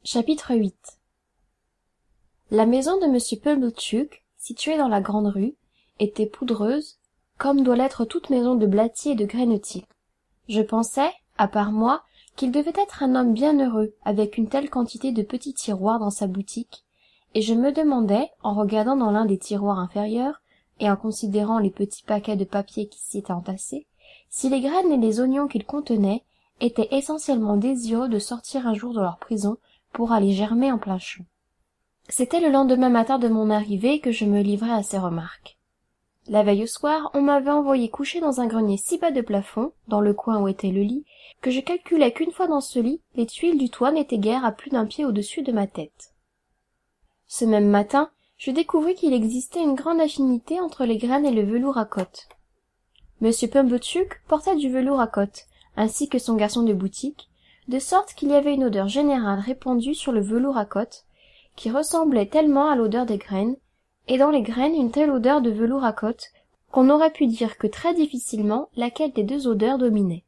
Chapitre 8. La maison de monsieur Pumblechook, située dans la grande rue, était poudreuse, comme doit l'être toute maison de blatier et de grainetier. Je pensais, à part moi, qu'il devait être un homme bien heureux, avec une telle quantité de petits tiroirs dans sa boutique, et je me demandais, en regardant dans l'un des tiroirs inférieurs, et en considérant les petits paquets de papier qui s'y étaient entassés, si les graines et les oignons qu'ils contenaient étaient essentiellement désireux de sortir un jour de leur prison pour aller germer en plein champ. C'était le lendemain matin de mon arrivée que je me livrai à ces remarques. La veille au soir, on m'avait envoyé coucher dans un grenier si bas de plafond, dans le coin où était le lit, que je calculais qu'une fois dans ce lit, les tuiles du toit n'étaient guère à plus d'un pied au-dessus de ma tête. Ce même matin, je découvris qu'il existait une grande affinité entre les graines et le velours à cotte. Monsieur Pumblechook portait du velours à cotte, ainsi que son garçon de boutique, de sorte qu'il y avait une odeur générale répandue sur le velours à cotte, qui ressemblait tellement à l'odeur des graines, et dans les graines une telle odeur de velours à cotte, qu'on n'aurait pu dire que très difficilement laquelle des deux odeurs dominait.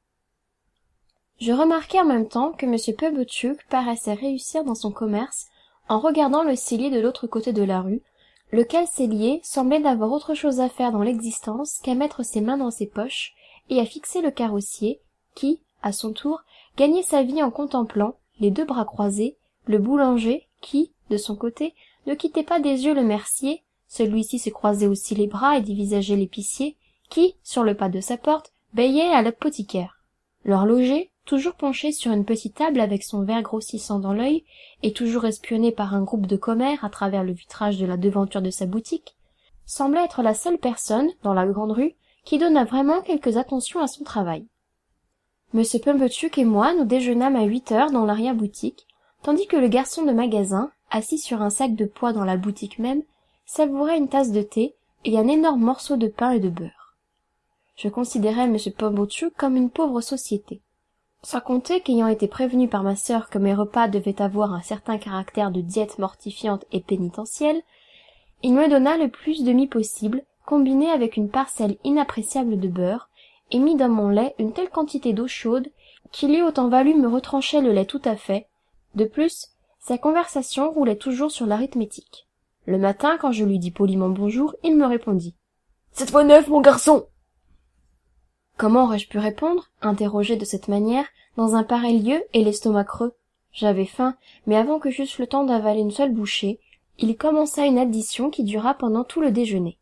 Je remarquai en même temps que monsieur Pumblechook paraissait réussir dans son commerce en regardant le cellier de l'autre côté de la rue, lequel cellier semblait n'avoir autre chose à faire dans l'existence qu'à mettre ses mains dans ses poches et à fixer le carrossier, qui, à son tour, gagnait sa vie en contemplant, les deux bras croisés, le boulanger, qui, de son côté, ne quittait pas des yeux le mercier, celui-ci se croisait aussi les bras et dévisageait l'épicier, qui, sur le pas de sa porte, veillait à l'apothicaire. L'horloger, toujours penché sur une petite table avec son verre grossissant dans l'œil, et toujours espionné par un groupe de commères à travers le vitrage de la devanture de sa boutique, semblait être la seule personne, dans la grande rue, qui donnât vraiment quelques attentions à son travail. Monsieur Pumblechook et moi nous déjeunâmes à 8 heures dans l'arrière-boutique, tandis que le garçon de magasin, assis sur un sac de pois dans la boutique même, savourait une tasse de thé et un énorme morceau de pain et de beurre. Je considérais monsieur Pumblechook comme une pauvre société. Sans compter qu'ayant été prévenu par ma sœur que mes repas devaient avoir un certain caractère de diète mortifiante et pénitentielle, il me donna le plus de mie possible, combiné avec une parcelle inappréciable de beurre, et mit dans mon lait une telle quantité d'eau chaude qu'il eût autant valu me retrancher le lait tout à fait. De plus, sa conversation roulait toujours sur l'arithmétique. Le matin, quand je lui dis poliment bonjour, il me répondit « 7 fois 9, mon garçon !» Comment aurais-je pu répondre, interrogé de cette manière, dans un pareil lieu et l'estomac creux? J'avais faim, mais avant que j'eusse le temps d'avaler une seule bouchée, il commença une addition qui dura pendant tout le déjeuner.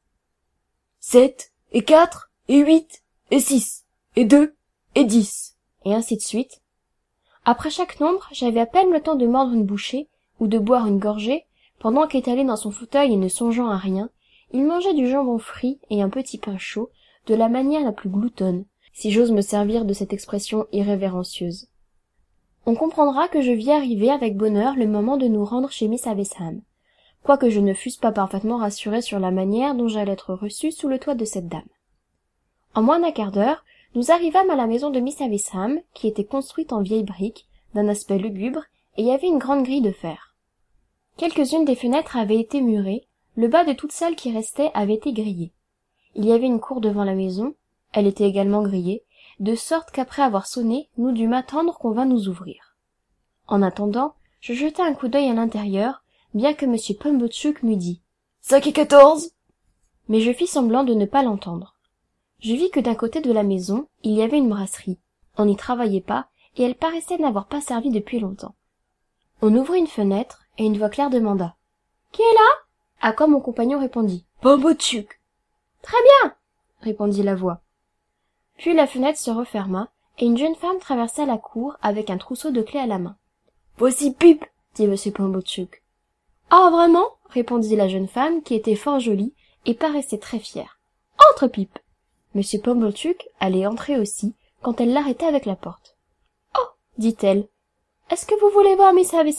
7, et 4, et 8, et 6, et 2, et 10, et ainsi de suite. Après chaque nombre, j'avais à peine le temps de mordre une bouchée, ou de boire une gorgée, pendant qu'étalé dans son fauteuil et ne songeant à rien, il mangeait du jambon frit et un petit pain chaud, de la manière la plus gloutonne, si j'ose me servir de cette expression irrévérencieuse. On comprendra que je vis arriver avec bonheur le moment de nous rendre chez Miss Havisham, quoique je ne fusse pas parfaitement rassuré sur la manière dont j'allais être reçu sous le toit de cette dame. En moins d'un quart d'heure, nous arrivâmes à la maison de Miss Havisham, qui était construite en vieilles briques, d'un aspect lugubre, et y avait une grande grille de fer. Quelques-unes des fenêtres avaient été murées, le bas de toutes celles qui restaient avait été grillé. Il y avait une cour devant la maison, elle était également grillée, de sorte qu'après avoir sonné, nous dûmes attendre qu'on vînt nous ouvrir. En attendant, je jetai un coup d'œil à l'intérieur, bien que monsieur Pumblechook m'eût dit « 5 et 14 !» Mais je fis semblant de ne pas l'entendre. Je vis que d'un côté de la maison, il y avait une brasserie. On n'y travaillait pas, et elle paraissait n'avoir pas servi depuis longtemps. On ouvrit une fenêtre, et une voix claire demanda « Qui est là ?» À quoi mon compagnon répondit « Pumblechook !»« Très bien !» répondit la voix. Puis la fenêtre se referma, et une jeune femme traversa la cour avec un trousseau de clés à la main. « Voici Pip !» dit monsieur Pumblechook. « Ah, vraiment ?» répondit la jeune femme, qui était fort jolie, et paraissait très fière. « Entre, Pip !» Monsieur Pumblechook allait entrer aussi, quand elle l'arrêta avec la porte. « Oh !» dit-elle. « Est-ce que vous voulez voir Miss Havisham ?»«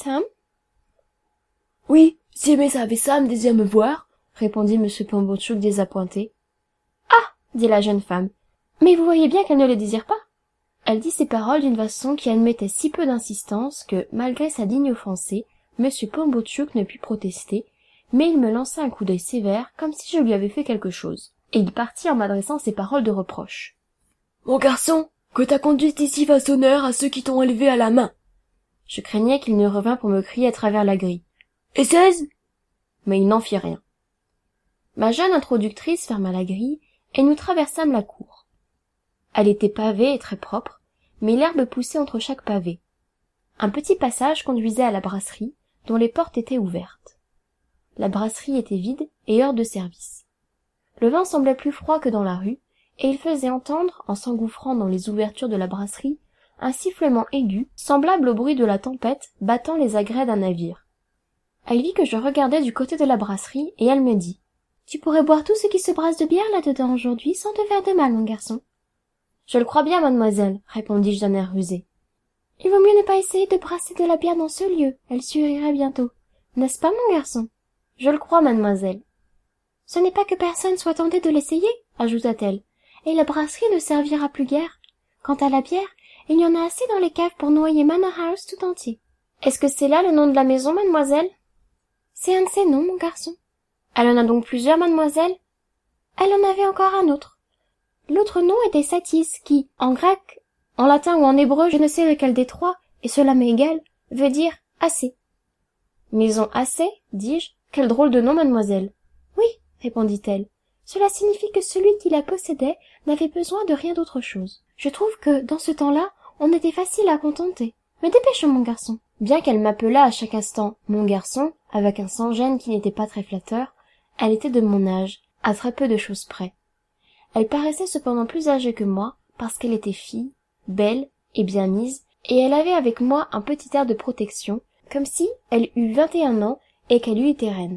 Oui, si Miss Havisham désire me voir, » répondit monsieur Pumblechook désappointé. « Ah !» dit la jeune femme. « Mais vous voyez bien qu'elle ne le désire pas. » Elle dit ces paroles d'une façon qui admettait si peu d'insistance que, malgré sa digne offensée, monsieur Pumblechook ne put protester, mais il me lança un coup d'œil sévère comme si je lui avais fait quelque chose, et il partit en m'adressant ces paroles de reproche. « Mon garçon, que ta conduite ici fasse honneur à ceux qui t'ont élevé à la main. Je craignais qu'il ne revînt pour me crier à travers la grille. « Et 16 » Mais il n'en fit rien. Ma jeune introductrice ferma la grille, et nous traversâmes la cour. Elle était pavée et très propre, mais l'herbe poussait entre chaque pavé. Un petit passage conduisait à la brasserie, dont les portes étaient ouvertes. La brasserie était vide et hors de service. Le vin semblait plus froid que dans la rue, et il faisait entendre, en s'engouffrant dans les ouvertures de la brasserie, un sifflement aigu, semblable au bruit de la tempête battant les agrès d'un navire. Elle vit que je regardais du côté de la brasserie, et elle me dit « Tu pourrais boire tout ce qui se brasse de bière là-dedans aujourd'hui sans te faire de mal, mon garçon. »« Je le crois bien, mademoiselle, » répondis-je d'un air rusé. « Il vaut mieux ne pas essayer de brasser de la bière dans ce lieu, elle surira bientôt. N'est-ce pas, mon garçon ? » « Je le crois, mademoiselle. »« Ce n'est pas que personne soit tenté de l'essayer, » ajouta-t-elle, « et la brasserie ne servira plus guère. Quant à la bière, il y en a assez dans les caves pour noyer Manor House tout entier. »« Est-ce que c'est là le nom de la maison, mademoiselle ? » ?»« C'est un de ses noms, mon garçon. »« Elle en a donc plusieurs, mademoiselle ? » ?»« Elle en avait encore un autre. L'autre nom était Satis, qui, en grec, en latin ou en hébreu, je ne sais lequel des trois, et cela m'est égal, veut dire assez. »« Maison assez, dis-je. Quel drôle de nom, mademoiselle. »« Oui, répondit-elle. Cela signifie que celui qui la possédait n'avait besoin de rien d'autre chose. Je trouve que, dans ce temps-là, on était facile à contenter. Me dépêchons, mon garçon. » Bien qu'elle m'appelât à chaque instant « mon garçon », avec un sans-gêne qui n'était pas très flatteur, elle était de mon âge, à très peu de choses près. Elle paraissait cependant plus âgée que moi, parce qu'elle était fille, belle et bien mise, et elle avait avec moi un petit air de protection, comme si elle eût 21 ans et qu'elle eût été reine.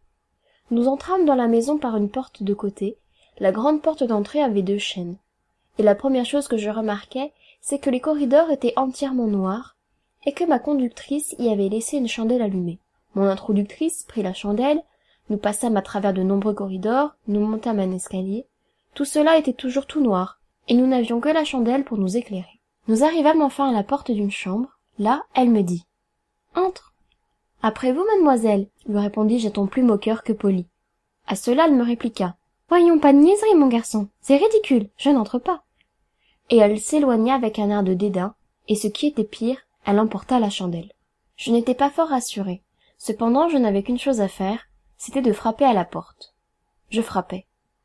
Nous entrâmes dans la maison par une porte de côté. La grande porte d'entrée avait 2 chaînes. Et la première chose que je remarquai, c'est que les corridors étaient entièrement noirs, et que ma conductrice y avait laissé une chandelle allumée. Mon introductrice prit la chandelle, nous passâmes à travers de nombreux corridors, nous montâmes un escalier. Tout cela était toujours tout noir, et nous n'avions que la chandelle pour nous éclairer. Nous arrivâmes enfin à la porte d'une chambre. Là, elle me dit « Entre !» « Après vous, mademoiselle, » lui répondis-je d'un ton plus moqueur que poli. À cela, elle me répliqua. « Voyons, pas de niaiserie, mon garçon, c'est ridicule, je n'entre pas. » Et elle s'éloigna avec un air de dédain, et ce qui était pire, elle emporta la chandelle. Je n'étais pas fort rassuré. Cependant, je n'avais qu'une chose à faire, c'était de frapper à la porte. Je frappai.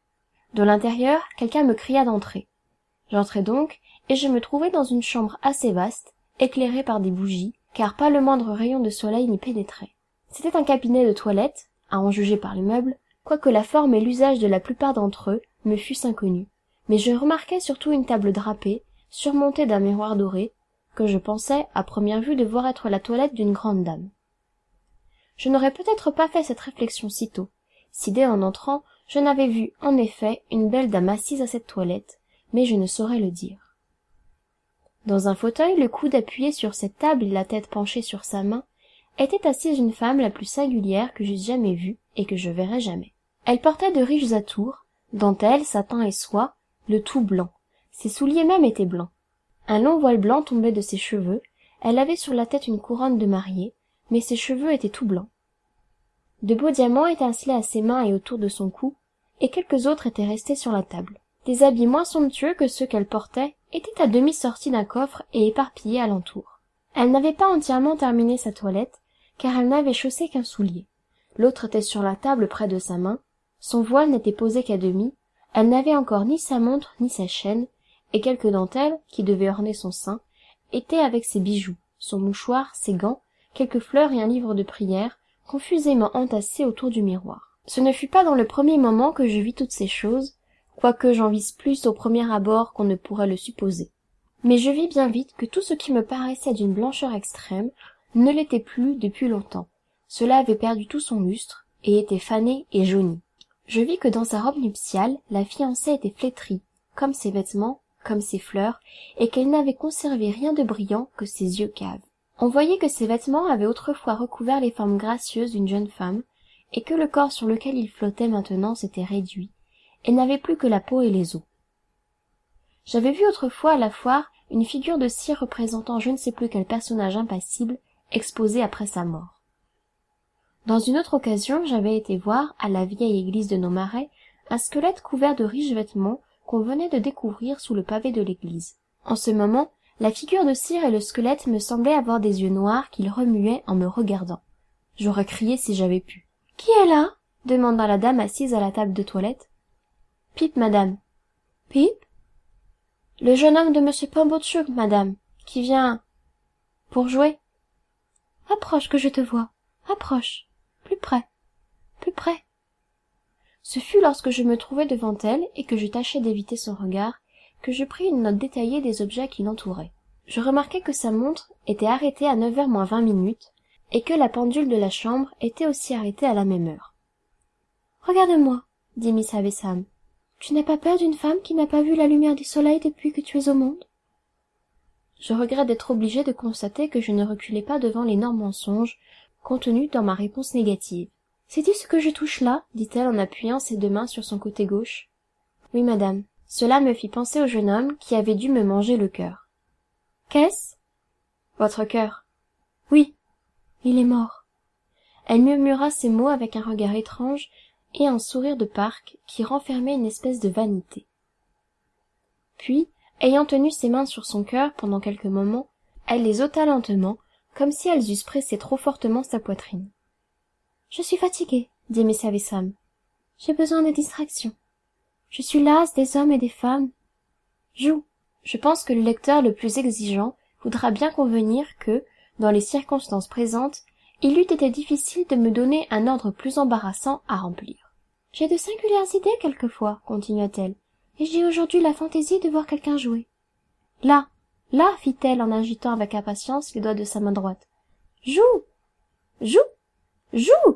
De l'intérieur, quelqu'un me cria d'entrer. J'entrai donc, et je me trouvai dans une chambre assez vaste, éclairée par des bougies, car pas le moindre rayon de soleil n'y pénétrait. C'était un cabinet de toilette, à en juger par les meubles, quoique la forme et l'usage de la plupart d'entre eux me fussent inconnus. Mais je remarquai surtout une table drapée, surmontée d'un miroir doré, que je pensais, à première vue, devoir être la toilette d'une grande dame. Je n'aurais peut-être pas fait cette réflexion si tôt, si dès en entrant, je n'avais vu, en effet, une belle dame assise à cette toilette, mais je ne saurais le dire. Dans un fauteuil, le coude appuyé sur cette table et la tête penchée sur sa main, était assise une femme la plus singulière que j'eusse jamais vue et que je verrai jamais. Elle portait de riches atours, dentelle, satin et soie, le tout blanc. Ses souliers même étaient blancs. Un long voile blanc tombait de ses cheveux, elle avait sur la tête une couronne de mariée, mais ses cheveux étaient tout blancs. De beaux diamants étincelaient à ses mains et autour de son cou, et quelques autres étaient restés sur la table. Des habits moins somptueux que ceux qu'elle portait étaient à demi sortis d'un coffre et éparpillés alentour. Elle n'avait pas entièrement terminé sa toilette, car elle n'avait chaussé qu'un soulier. L'autre était sur la table près de sa main, son voile n'était posé qu'à demi, elle n'avait encore ni sa montre ni sa chaîne, et quelques dentelles, qui devaient orner son sein, étaient avec ses bijoux, son mouchoir, ses gants, quelques fleurs et un livre de prières, confusément entassés autour du miroir. Ce ne fut pas dans le premier moment que je vis toutes ces choses, quoique j'en visse plus au premier abord qu'on ne pourrait le supposer. Mais je vis bien vite que tout ce qui me paraissait d'une blancheur extrême ne l'était plus depuis longtemps. Cela avait perdu tout son lustre, et était fané et jauni. Je vis que dans sa robe nuptiale, la fiancée était flétrie, comme ses vêtements, comme ses fleurs, et qu'elle n'avait conservé rien de brillant que ses yeux caves. On voyait que ses vêtements avaient autrefois recouvert les formes gracieuses d'une jeune femme, et que le corps sur lequel il flottait maintenant s'était réduit, et n'avait plus que la peau et les os. J'avais vu autrefois à la foire une figure de cire représentant je ne sais plus quel personnage impassible, exposé après sa mort. Dans une autre occasion, j'avais été voir, à la vieille église de nos marais, un squelette couvert de riches vêtements qu'on venait de découvrir sous le pavé de l'église. En ce moment, La figure de cire et le squelette me semblaient avoir des yeux noirs qu'ils remuaient en me regardant. J'aurais crié si j'avais pu. « Qui est là ?» demanda la dame assise à la table de toilette. « Pip, madame. »« Pip ?»« Le jeune homme de monsieur Pumblechook, madame, qui vient... pour jouer. »« Approche que je te vois. Approche. Plus près. Plus près. » Ce fut lorsque je me trouvai devant elle et que je tâchai d'éviter son regard que je pris une note détaillée des objets qui l'entouraient. Je remarquai que sa montre était arrêtée à 9h moins 20 minutes et que la pendule de la chambre était aussi arrêtée à la même heure. « Regarde-moi, » dit Miss Havisham. « Tu n'as pas peur d'une femme qui n'a pas vu la lumière du soleil depuis que tu es au monde ?» Je regrette d'être obligée de constater que je ne reculai pas devant l'énorme mensonge contenu dans ma réponse négative. « Sais-tu ce que je touche là ?» dit-elle en appuyant ses deux mains sur son côté gauche. « Oui, madame. » Cela me fit penser au jeune homme qui avait dû me manger le cœur. « Qu'est-ce ?»« Votre cœur. »« Oui. Il est mort. » Elle murmura ces mots avec un regard étrange et un sourire de parc qui renfermait une espèce de vanité. Puis, ayant tenu ses mains sur son cœur pendant quelques moments, elle les ôta lentement, comme si elles eussent pressé trop fortement sa poitrine. « Je suis fatiguée, » dit Miss Havisham. « J'ai besoin de distraction. Je suis lasse des hommes et des femmes. Joue. » Je pense que le lecteur le plus exigeant voudra bien convenir que, dans les circonstances présentes, il eût été difficile de me donner un ordre plus embarrassant à remplir. « J'ai de singulières idées quelquefois, » continua-t-elle, « et j'ai aujourd'hui la fantaisie de voir quelqu'un jouer. »« Là, là, fit-elle en agitant avec impatience les doigts de sa main droite. « Joue. Joue. Joue !»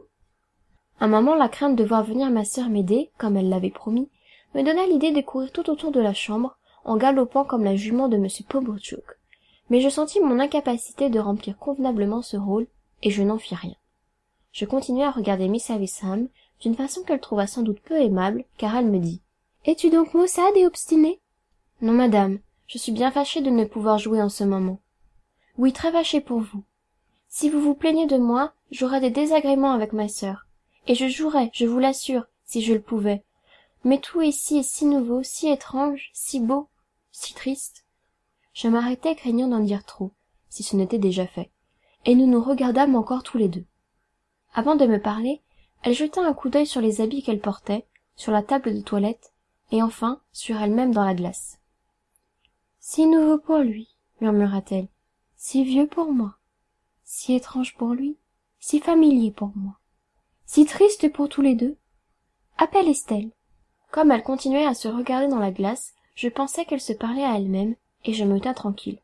Un moment, la crainte de voir venir ma sœur m'aider, comme elle l'avait promis, me donna l'idée de courir tout autour de la chambre, en galopant comme la jument de monsieur Pumblechook. Mais je sentis mon incapacité de remplir convenablement ce rôle, et je n'en fis rien. Je continuai à regarder Miss Havisham d'une façon qu'elle trouva sans doute peu aimable, car elle me dit « Es-tu donc maussade et obstinée ?»« Non, madame, je suis bien fâchée de ne pouvoir jouer en ce moment. »« Oui, très fâchée pour vous. Si vous vous plaignez de moi, j'aurai des désagréments avec ma sœur, et je jouerais, je vous l'assure, si je le pouvais. Mais tout ici est si nouveau, si étrange, si beau, si triste. » Je m'arrêtai craignant d'en dire trop, si ce n'était déjà fait, et nous nous regardâmes encore tous les deux. Avant de me parler, elle jeta un coup d'œil sur les habits qu'elle portait, sur la table de toilette, et enfin sur elle-même dans la glace. « Si nouveau pour lui, » murmura-t-elle, « si vieux pour moi, si étrange pour lui, si familier pour moi, si triste pour tous les deux. Appelle Estelle. » Comme elle continuait à se regarder dans la glace, je pensais qu'elle se parlait à elle-même, et je me tins tranquille.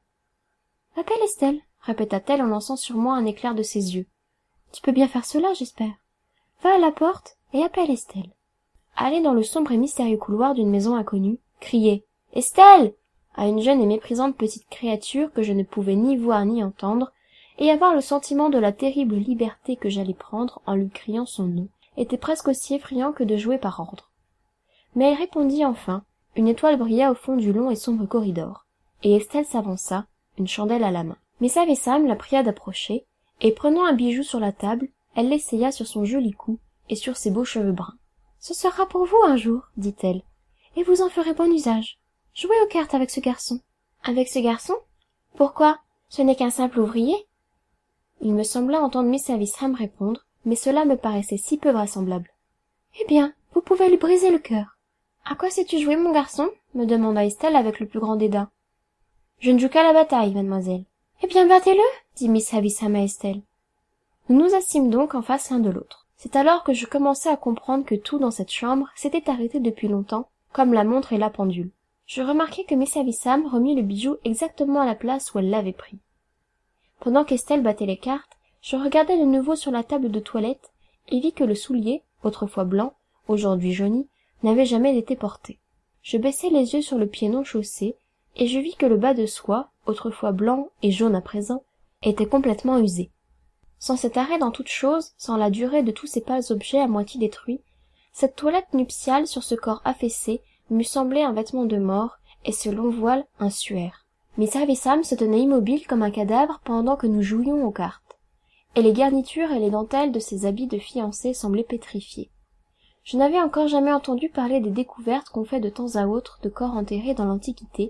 « Appelle Estelle, » répéta-t-elle en lançant sur moi un éclair de ses yeux. « Tu peux bien faire cela, j'espère. Va à la porte et appelle Estelle. » Aller dans le sombre et mystérieux couloir d'une maison inconnue, crier « Estelle !» à une jeune et méprisante petite créature que je ne pouvais ni voir ni entendre, et avoir le sentiment de la terrible liberté que j'allais prendre en lui criant son nom, était presque aussi effrayant que de jouer par ordre. Mais elle répondit enfin, une étoile brilla au fond du long et sombre corridor, et Estelle s'avança, une chandelle à la main. Miss Havisham la pria d'approcher, et prenant un bijou sur la table, elle l'essaya sur son joli cou et sur ses beaux cheveux bruns. « Ce sera pour vous un jour, dit-elle, et vous en ferez bon usage. Jouez aux cartes avec ce garçon. »« Avec ce garçon ? Pourquoi ? Ce n'est qu'un simple ouvrier ?» Il me sembla entendre Miss Havisham répondre, mais cela me paraissait si peu vraisemblable. « Eh bien, vous pouvez lui briser le cœur. »« À quoi sais-tu jouer, mon garçon ?» me demanda Estelle avec le plus grand dédain. « Je ne joue qu'à la bataille, mademoiselle. »« Eh bien, battez-le » dit Miss Havisham à Estelle. Nous nous assîmes donc en face l'un de l'autre. C'est alors que je commençai à comprendre que tout dans cette chambre s'était arrêté depuis longtemps, comme la montre et la pendule. Je remarquai que Miss Havisham remit le bijou exactement à la place où elle l'avait pris. Pendant qu'Estelle battait les cartes, je regardai de nouveau sur la table de toilette et vis que le soulier, autrefois blanc, aujourd'hui jauni, n'avait jamais été porté. Je baissai les yeux sur le pied non chaussé, et je vis que le bas de soie, autrefois blanc et jaune à présent, était complètement usé. Sans cet arrêt dans toute chose, sans la durée de tous ces pâles objets à moitié détruits, cette toilette nuptiale sur ce corps affaissé m'eût semblé un vêtement de mort, et ce long voile un suaire. Miss Havisham se tenait immobile comme un cadavre pendant que nous jouions aux cartes, et les garnitures et les dentelles de ses habits de fiancée semblaient pétrifiées. Je n'avais encore jamais entendu parler des découvertes qu'on fait de temps à autre de corps enterrés dans l'Antiquité,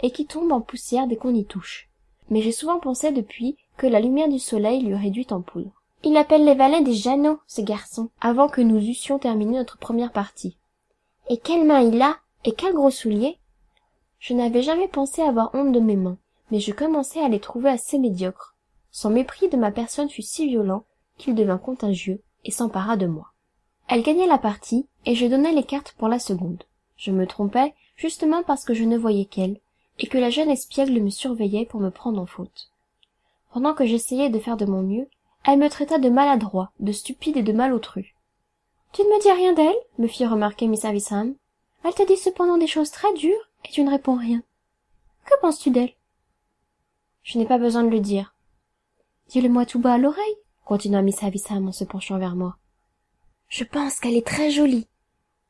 et qui tombe en poussière dès qu'on y touche. Mais j'ai souvent pensé depuis que la lumière du soleil lui réduit en poudre. Il appelle les valets des Jeannots, ce garçon, avant que nous eussions terminé notre première partie. Et quelles mains il a, et quels gros souliers! Je n'avais jamais pensé avoir honte de mes mains, mais je commençais à les trouver assez médiocres. Son mépris de ma personne fut si violent qu'il devint contagieux et s'empara de moi. Elle gagnait la partie, et je donnais les cartes pour la seconde. Je me trompais, justement parce que je ne voyais qu'elle, et que la jeune espiègle me surveillait pour me prendre en faute. Pendant que j'essayais de faire de mon mieux, elle me traita de maladroit, de stupide et de malotru. « Tu ne me dis rien d'elle ?» me fit remarquer Miss Havisham. « Elle t'a dit cependant des choses très dures, et tu ne réponds rien. Que penses-tu d'elle ?»« Je n'ai pas besoin de le dire. »« Dis-le-moi tout bas à l'oreille, » continua Miss Havisham en se penchant vers moi. « Je pense qu'elle est très jolie. »« Après ?»«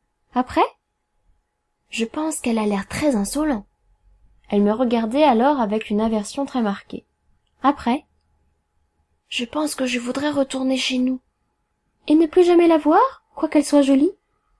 Je pense qu'elle a l'air très insolent. » Elle me regardait alors avec une aversion très marquée. « Après ?» « Je pense que je voudrais retourner chez nous. »« Et ne plus jamais la voir, quoiqu'elle soit jolie ?»«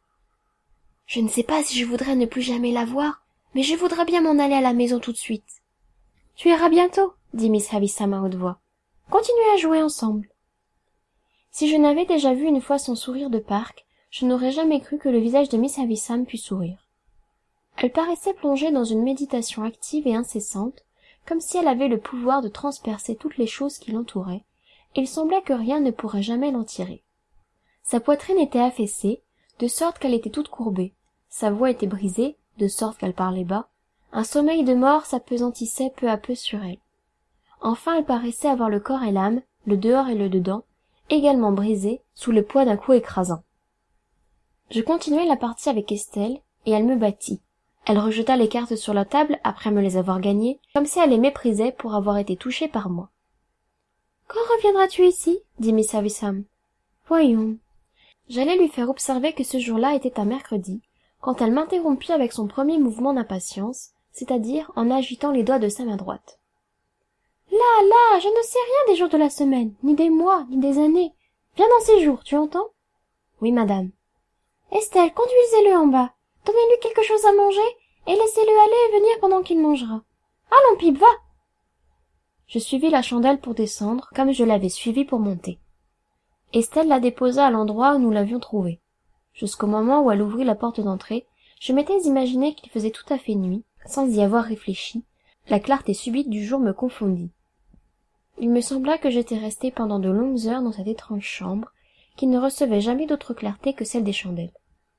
Je ne sais pas si je voudrais ne plus jamais la voir, mais je voudrais bien m'en aller à la maison tout de suite. »« Tu iras bientôt, » dit Miss Havisham à haute voix. « Continuez à jouer ensemble. » Si je n'avais déjà vu une fois son sourire de parc, je n'aurais jamais cru que le visage de Miss Havisham pût sourire. Elle paraissait plongée dans une méditation active et incessante, comme si elle avait le pouvoir de transpercer toutes les choses qui l'entouraient, et il semblait que rien ne pourrait jamais l'en tirer. Sa poitrine était affaissée, de sorte qu'elle était toute courbée, sa voix était brisée, de sorte qu'elle parlait bas, un sommeil de mort s'appesantissait peu à peu sur elle. Enfin elle paraissait avoir le corps et l'âme, le dehors et le dedans, également brisés sous le poids d'un coup écrasant. Je continuai la partie avec Estelle, et elle me battit. Elle rejeta les cartes sur la table après me les avoir gagnées, comme si elle les méprisait pour avoir été touchée par moi. « Quand reviendras-tu ici ?» dit Miss Havisham. « Voyons. » J'allais lui faire observer que ce jour-là était un mercredi, quand elle m'interrompit avec son premier mouvement d'impatience, c'est-à-dire en agitant les doigts de sa main droite. « Là, je ne sais rien des jours de la semaine, ni des mois, ni des années. Viens dans ces jours, tu entends ? » ?»« Oui, madame. »« Estelle, conduisez-le en bas. Donnez-lui quelque chose à manger, et laissez-le aller et venir pendant qu'il mangera. Allons, Pipe, va !» Je suivis la chandelle pour descendre, comme je l'avais suivie pour monter. Estelle la déposa à l'endroit où nous l'avions trouvée. Jusqu'au moment où elle ouvrit la porte d'entrée, je m'étais imaginé qu'il faisait tout à fait nuit, sans y avoir réfléchi. La clarté subite du jour me confondit. Il me sembla que j'étais restée pendant de longues heures dans cette étrange chambre, qui ne recevait jamais d'autre clarté que celle des chandelles.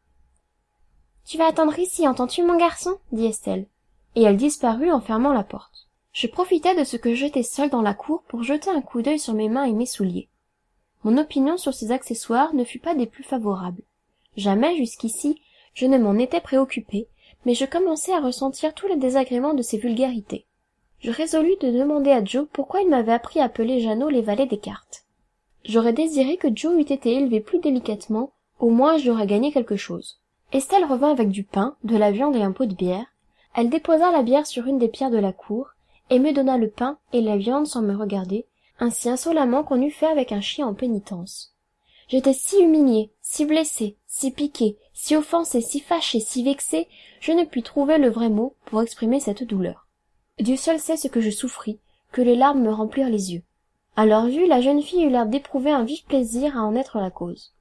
« Tu vas attendre ici, entends-tu, mon garçon ?» dit Estelle, et elle disparut en fermant la porte. Je profitai de ce que j'étais seule dans la cour pour jeter un coup d'œil sur mes mains et mes souliers. Mon opinion sur ces accessoires ne fut pas des plus favorables. Jamais, jusqu'ici, je ne m'en étais préoccupée, mais je commençais à ressentir tous les désagréments de ces vulgarités. Je résolus de demander à Joe pourquoi il m'avait appris à appeler Jeannot les valets des cartes. J'aurais désiré que Joe eût été élevé plus délicatement, au moins j'aurais gagné quelque chose. Estelle revint avec du pain, de la viande et un pot de bière. Elle déposa la bière sur une des pierres de la cour, et me donna le pain et la viande sans me regarder, ainsi insolemment qu'on eût fait avec un chien en pénitence. J'étais si humiliée, si blessée, si piquée, si offensée, si fâchée, si vexée, je ne puis trouver le vrai mot pour exprimer cette douleur. Dieu seul sait ce que je souffris, que les larmes me remplirent les yeux. À leur vue, la jeune fille eut l'air d'éprouver un vif plaisir à en être la cause.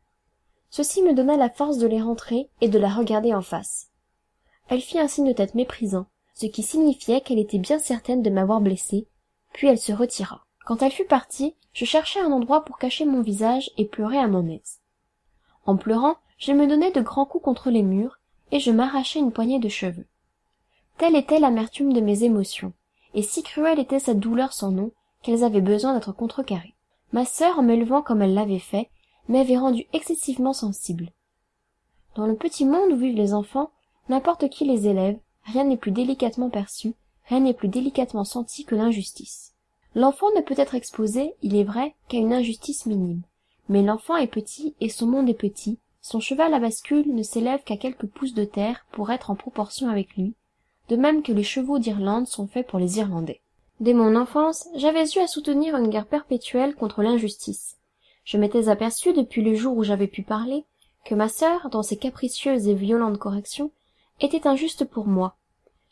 Ceci me donna la force de les rentrer et de la regarder en face. Elle fit un signe de tête méprisant, ce qui signifiait qu'elle était bien certaine de m'avoir blessée, puis elle se retira. Quand elle fut partie, je cherchai un endroit pour cacher mon visage et pleurer à mon aise. En pleurant, je me donnai de grands coups contre les murs, et je m'arrachai une poignée de cheveux. Telle était l'amertume de mes émotions, et si cruelle était cette douleur sans nom, qu'elles avaient besoin d'être contrecarrées. Ma sœur, en m'élevant comme elle l'avait fait, m'avait rendu excessivement sensible. Dans le petit monde où vivent les enfants, n'importe qui les élève, rien n'est plus délicatement perçu, rien n'est plus délicatement senti que l'injustice. L'enfant ne peut être exposé, il est vrai, qu'à une injustice minime. Mais l'enfant est petit et son monde est petit, son cheval à bascule ne s'élève qu'à quelques pouces de terre pour être en proportion avec lui, de même que les chevaux d'Irlande sont faits pour les Irlandais. Dès mon enfance, j'avais eu à soutenir une guerre perpétuelle contre l'injustice. Je m'étais aperçu depuis le jour où j'avais pu parler, que ma sœur, dans ses capricieuses et violentes corrections, était injuste pour moi.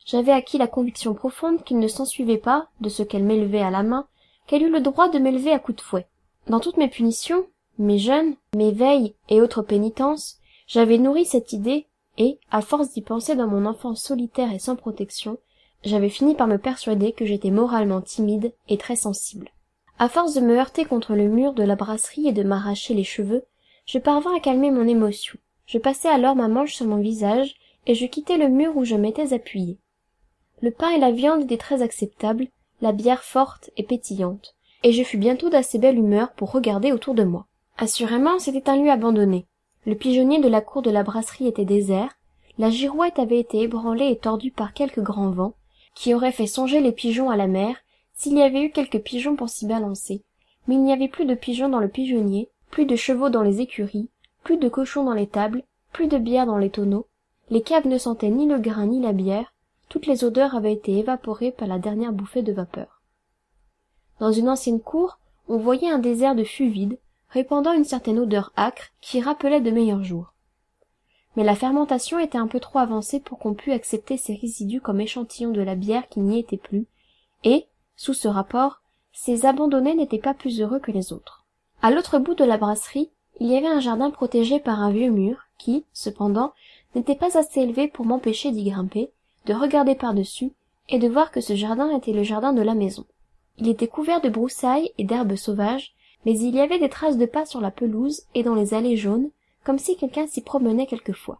J'avais acquis la conviction profonde qu'il ne s'ensuivait pas, de ce qu'elle m'élevait à la main, qu'elle eût le droit de m'élever à coups de fouet. Dans toutes mes punitions, mes jeûnes, mes veilles et autres pénitences, j'avais nourri cette idée, et, à force d'y penser dans mon enfance solitaire et sans protection, j'avais fini par me persuader que j'étais moralement timide et très sensible. À force de me heurter contre le mur de la brasserie et de m'arracher les cheveux, je parvins à calmer mon émotion. Je passai alors ma manche sur mon visage, et je quittai le mur où je m'étais appuyé. Le pain et la viande étaient très acceptables, la bière forte et pétillante, et je fus bientôt d'assez belle humeur pour regarder autour de moi. Assurément, c'était un lieu abandonné. Le pigeonnier de la cour de la brasserie était désert, la girouette avait été ébranlée et tordue par quelques grands vents, qui auraient fait songer les pigeons à la mer, s'il y avait eu quelques pigeons pour s'y balancer, mais il n'y avait plus de pigeons dans le pigeonnier, plus de chevaux dans les écuries, plus de cochons dans les tables, plus de bière dans les tonneaux, les caves ne sentaient ni le grain ni la bière, toutes les odeurs avaient été évaporées par la dernière bouffée de vapeur. Dans une ancienne cour, on voyait un désert de fûts vides, répandant une certaine odeur âcre qui rappelait de meilleurs jours. Mais la fermentation était un peu trop avancée pour qu'on pût accepter ces résidus comme échantillons de la bière qui n'y était plus, et, sous ce rapport, ces abandonnés n'étaient pas plus heureux que les autres. À l'autre bout de la brasserie, il y avait un jardin protégé par un vieux mur, qui, cependant, n'était pas assez élevé pour m'empêcher d'y grimper, de regarder par-dessus, et de voir que ce jardin était le jardin de la maison. Il était couvert de broussailles et d'herbes sauvages, mais il y avait des traces de pas sur la pelouse et dans les allées jaunes, comme si quelqu'un s'y promenait quelquefois.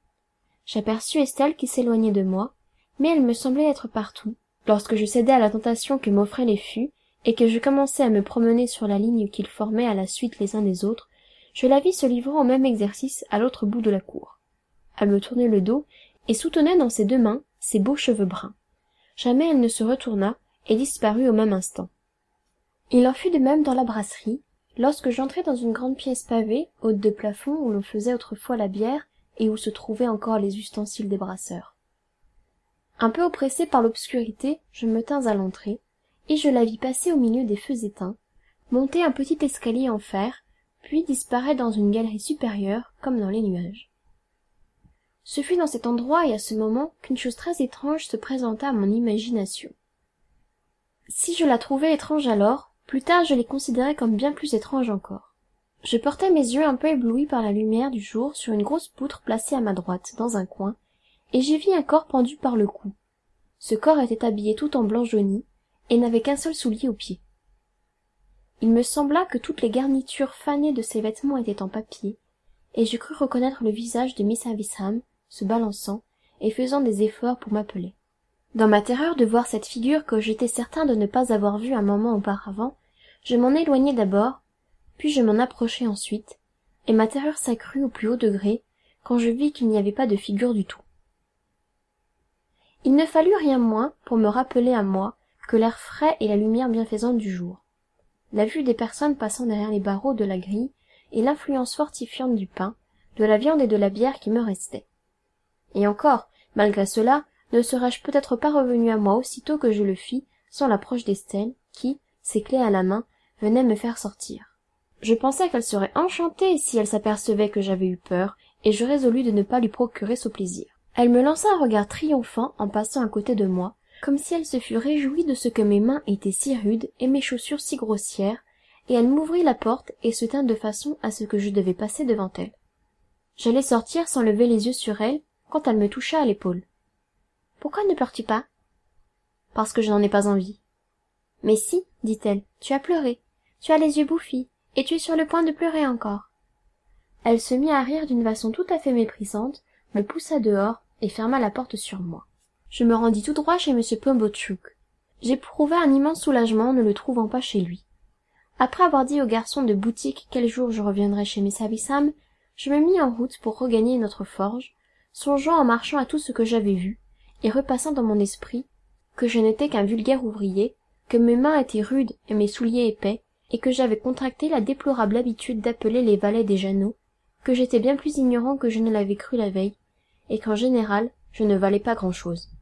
J'aperçus Estelle qui s'éloignait de moi, mais elle me semblait être partout, lorsque je cédai à la tentation que m'offraient les fûts, et que je commençai à me promener sur la ligne qu'ils formaient à la suite les uns des autres, je la vis se livrant au même exercice à l'autre bout de la cour. Elle me tournait le dos, et soutenait dans ses deux mains ses beaux cheveux bruns. Jamais elle ne se retourna, et disparut au même instant. Il en fut de même dans la brasserie, lorsque j'entrai dans une grande pièce pavée, haute de plafond, où l'on faisait autrefois la bière, et où se trouvaient encore les ustensiles des brasseurs. Un peu oppressé par l'obscurité, je me tins à l'entrée, et je la vis passer au milieu des feux éteints, monter un petit escalier en fer, puis disparaître dans une galerie supérieure, comme dans les nuages. Ce fut dans cet endroit et à ce moment qu'une chose très étrange se présenta à mon imagination. Si je la trouvais étrange alors, plus tard je les considérai comme bien plus étranges encore. Je portai mes yeux un peu éblouis par la lumière du jour sur une grosse poutre placée à ma droite, dans un coin, et j'y vis un corps pendu par le cou. Ce corps était habillé tout en blanc jauni, et n'avait qu'un seul soulier au pied. Il me sembla que toutes les garnitures fanées de ses vêtements étaient en papier, et je crus reconnaître le visage de Miss Havisham, se balançant, et faisant des efforts pour m'appeler. Dans ma terreur de voir cette figure que j'étais certain de ne pas avoir vue un moment auparavant, je m'en éloignai d'abord, puis je m'en approchai ensuite, et ma terreur s'accrut au plus haut degré, quand je vis qu'il n'y avait pas de figure du tout. Il ne fallut rien moins pour me rappeler à moi que l'air frais et la lumière bienfaisante du jour, la vue des personnes passant derrière les barreaux de la grille, et l'influence fortifiante du pain, de la viande et de la bière qui me restaient. Et encore, malgré cela, ne serais-je peut-être pas revenu à moi aussitôt que je le fis, sans l'approche d'Estelle, qui, ses clefs à la main, venait me faire sortir. Je pensais qu'elle serait enchantée si elle s'apercevait que j'avais eu peur, et je résolus de ne pas lui procurer ce plaisir. Elle me lança un regard triomphant en passant à côté de moi, comme si elle se fût réjouie de ce que mes mains étaient si rudes et mes chaussures si grossières, et elle m'ouvrit la porte et se tint de façon à ce que je devais passer devant elle. J'allais sortir sans lever les yeux sur elle, quand elle me toucha à l'épaule. « Pourquoi ne pleures-tu pas ?»« Parce que je n'en ai pas envie. »« Mais si, dit-elle, tu as pleuré, tu as les yeux bouffis, et tu es sur le point de pleurer encore. » Elle se mit à rire d'une façon tout à fait méprisante, me poussa dehors et ferma la porte sur moi. Je me rendis tout droit chez M. Pumblechook. J'éprouvai un immense soulagement en ne le trouvant pas chez lui. Après avoir dit au garçon de boutique quel jour je reviendrais chez Miss Havisham, je me mis en route pour regagner notre forge, songeant en marchant à tout ce que j'avais vu, et repassant dans mon esprit que je n'étais qu'un vulgaire ouvrier, que mes mains étaient rudes et mes souliers épais, et que j'avais contracté la déplorable habitude d'appeler les valets des Jeannots, que j'étais bien plus ignorant que je ne l'avais cru la veille, et qu'en général je ne valais pas grand-chose.